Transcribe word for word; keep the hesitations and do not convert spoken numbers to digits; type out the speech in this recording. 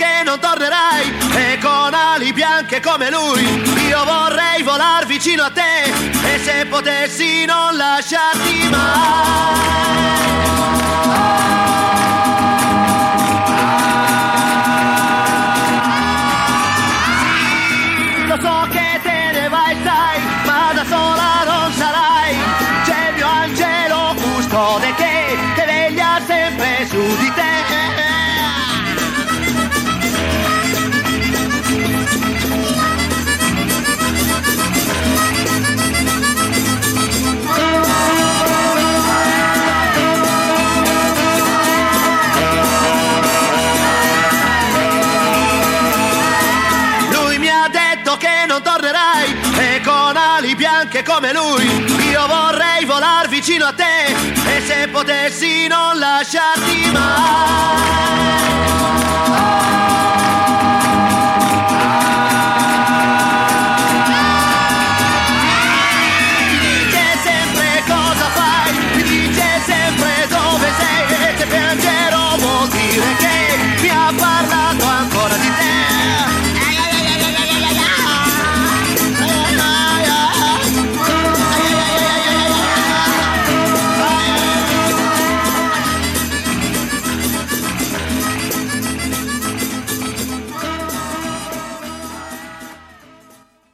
che non tornerai, e con ali bianche come lui io vorrei volar vicino a te, e se potessi non lasciarti mai. Sì, lo so che te ne vai, sai, ma da sola non sarai. C'è il mio angelo custode che te veglia sempre su di te. Che non tornerai, e con ali bianche come lui io vorrei volar vicino a te, e se potessi non lasciarti mai.